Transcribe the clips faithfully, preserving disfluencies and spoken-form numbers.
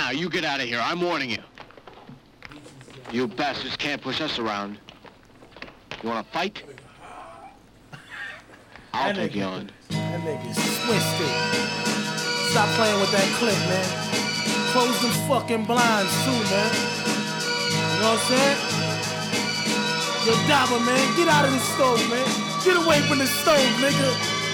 now. You get out of here. I'm warning you. You bastards can't push us around. You wanna fight? I'll take you on. That nigga's twisted. Stop playing with that clip, man. Close them fucking blinds too, man. You know what I'm saying? Yo, Daba, man, get out of the stove, man. Get away from the stove, nigga.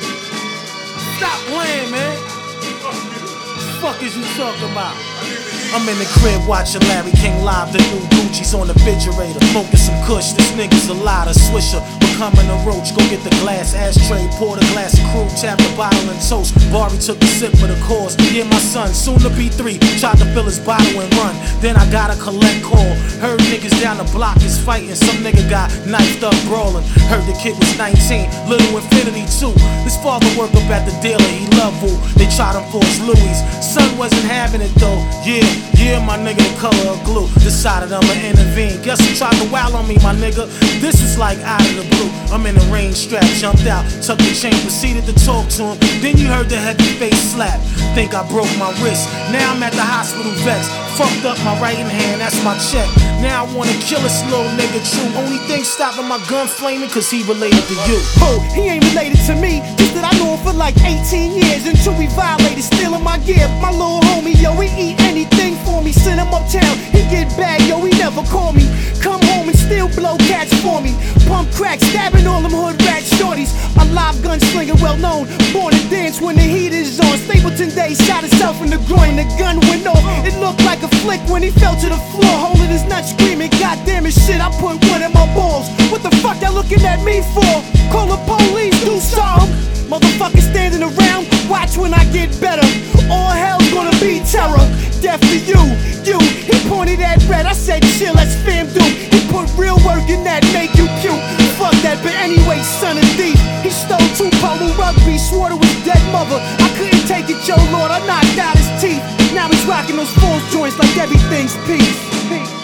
Stop playing, man. What the fuck is you talking about? I'm in the crib watching Larry King Live. The new Gucci's on the refrigerator. Smoking some kush, this nigga's a lot of Swisher. Becoming a roach, go get the glass ashtray. Pour the glass of crew, tap the bottle and toast. Barry took a sip for the cause. Yeah, my son, soon to be three. Tried to fill his bottle and run. Then I got a collect call. Heard niggas down the block is fighting. Some nigga got knifed up brawling. Heard the kid was nineteen, little infinity too. His father worked up at the dealer, he loved Wu. They tried him for his Louis. Son wasn't having it though. Yeah, yeah, my nigga, the color of glue. Decided I'ma intervene. Guess who tried to wow on me, my nigga? This is like out of the blue. I'm in the rain strap, jumped out, tucked the chain, proceeded to talk to him. Then you heard the heavy face slap. Think I broke my wrist. Now I'm at the hospital vexed. Fucked up my right hand, that's my check. Now I wanna kill this little nigga true. Only thing stopping my gun flaming cause he related to you. Oh, he ain't related to me. Just that I knew him for like eighteen years until we violated, stealing my gear. My little homie, yo, he eat anything for me. Send him uptown, he get bad, yo, he never call me. Come home and still blow cats for me. Pump crack, stabbing all them hood rat shorties. A live gunslinger, well known, born to dance when the heat is on. Stapleton Day shot himself in the groin, the gun went off. It looked like a flick when he fell to the floor, holding his nuts, screaming, God damn it, shit, I put one in my balls. What the fuck they looking at me for? Call the police, do something. Motherfuckers standing around, watch when I get better. All hell's gonna be terror. Death to you, you. He pointed at red, I said chill, let's fam do. He put real work in that, make you cute. Fuck that, but anyway, son of thief. He stole two polo rugby, swore to his dead mother. I couldn't take it, yo Lord, I knocked out his teeth. Now he's rocking those false joints like everything's peace. peace.